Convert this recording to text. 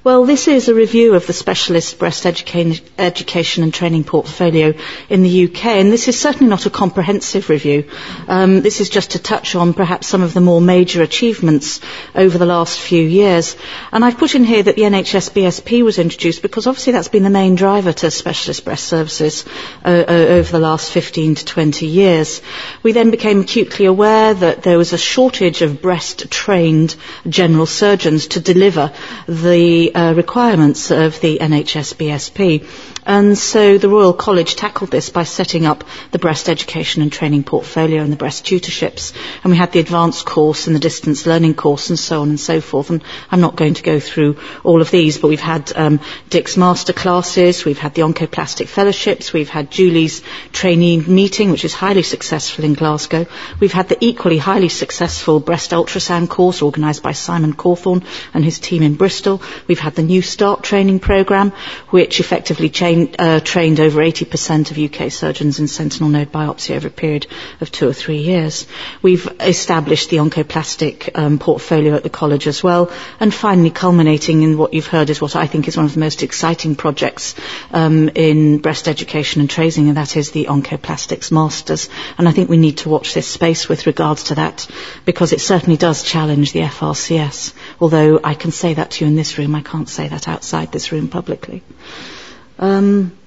Well, this is a review of the specialist breast education and training portfolio in the UK, and this is certainly not a comprehensive review. This is just to touch on perhaps some of the more major achievements over the last few years. And I've put in here that the NHS BSP was introduced because obviously that's been the main driver to specialist breast services over the last 15 to 20 years. We then became acutely aware that there was a shortage of breast-trained general surgeons to deliver the requirements of the NHS BSP. And so the Royal College tackled this by setting up the breast education and training portfolio and the breast tutorships. And we had the advanced course and the distance learning course and so on and so forth. And I'm not going to go through all of these, but we've had Dick's master classes, we've had the Oncoplastic fellowships, we've had Julie's trainee meeting, which is highly successful in Glasgow. We've had the equally highly successful breast ultrasound course organised by Simon Cawthorne and his team in Bristol. We've had the New Start training programme, which effectively trained over 80% of UK surgeons in sentinel node biopsy over a period of 2 or 3 years. We've established the Oncoplastic portfolio at the college as well, and finally culminating in what you've heard is what I think is one of the most exciting projects in breast education and training, and that is the Oncoplastics Masters. And I think we need to watch this space with regards to that, because it certainly does challenge the FRCS, although I can say that to you in this room, I can't say that outside this room publicly.